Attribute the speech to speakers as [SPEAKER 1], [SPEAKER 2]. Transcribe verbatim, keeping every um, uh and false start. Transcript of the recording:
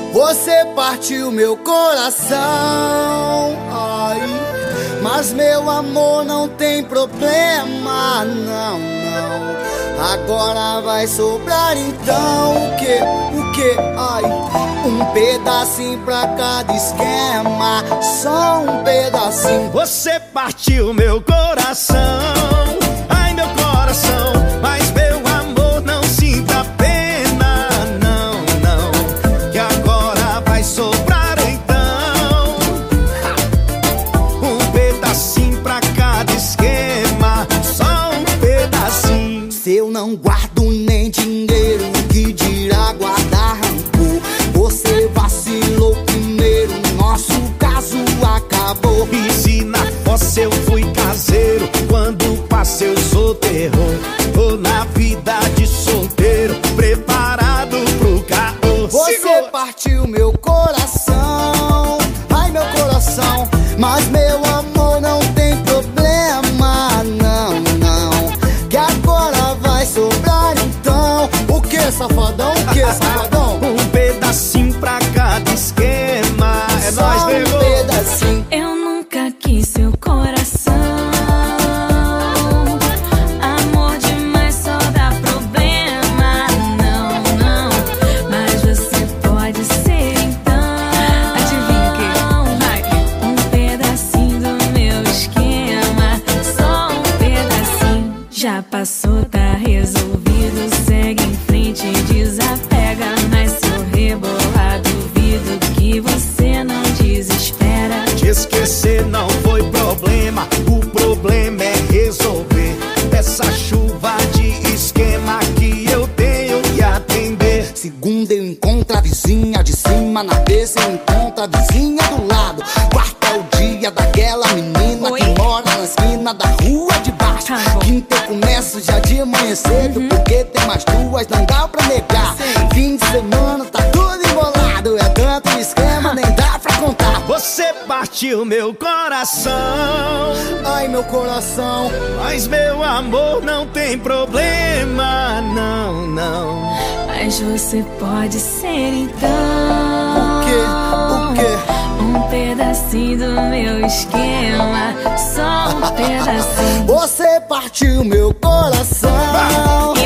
[SPEAKER 1] Você partiu meu coração, ai, mas meu amor não tem problema, não, não. Agora vai sobrar então o que, o que, ai, um pedacinho pra cada esquema, só um pedacinho.
[SPEAKER 2] Você partiu meu coração, ai meu coração, mas meu amor não sinta pena, não, não, que agora vai sobrar então um pedacinho pra cada esquema, só um pedacinho.
[SPEAKER 1] Se eu não guardo nem dinheiro, que dirá guardar rancor? Você vacilou primeiro, nosso caso acabou.
[SPEAKER 2] E se na fossa eu fui caseiro, quando passei eu sou terror, tô na vida de solteiro, preparado pro caô.
[SPEAKER 1] Você
[SPEAKER 2] Segura.
[SPEAKER 1] partiu meu coração, ai meu coração, mas meu amor não tem problema, não, não, que agora vai sobrar então. O que, safadão? O que, safadão?
[SPEAKER 2] Um pedacinho pra cada esquema, é
[SPEAKER 1] Só
[SPEAKER 2] nóis,
[SPEAKER 1] um
[SPEAKER 2] pegou.
[SPEAKER 1] pedacinho.
[SPEAKER 3] Eu nunca quis seu coração, amor demais só dá problema, não, não, mas você pode ser então. Adivinha o que? Vai. Um pedacinho do meu esquema, só um pedacinho. Já passou, tá resolvido, segue em frente, desapega, mas se eu rebolar duvido que você não desespera.
[SPEAKER 2] Te esquecer não foi problema, o problema é resolver essa chuva de esquema que eu tenho que atender.
[SPEAKER 1] Segunda eu encontro a vizinha de cima, na terça eu encontro a vizinha do lado. Quarta é o dia daquela menina
[SPEAKER 3] Oi?
[SPEAKER 1] que mora na esquina da rua de baixo.
[SPEAKER 3] Tá bom.
[SPEAKER 1] Quinta eu começo já de manhã cedo, porque tem mais duas, não dá pra negar.
[SPEAKER 3] Sei.
[SPEAKER 1] Fim de semana tá tudo embolado, é tanto esquema, nem dá pra contar.
[SPEAKER 2] Você partiu meu coração,
[SPEAKER 1] Ai meu coração,
[SPEAKER 2] mas meu amor não tem problema, não, não.
[SPEAKER 3] Mas você pode ser então.
[SPEAKER 1] o que, o que?
[SPEAKER 3] Um pedacinho do meu esquema, só um pedacinho.
[SPEAKER 1] Você partiu meu coração.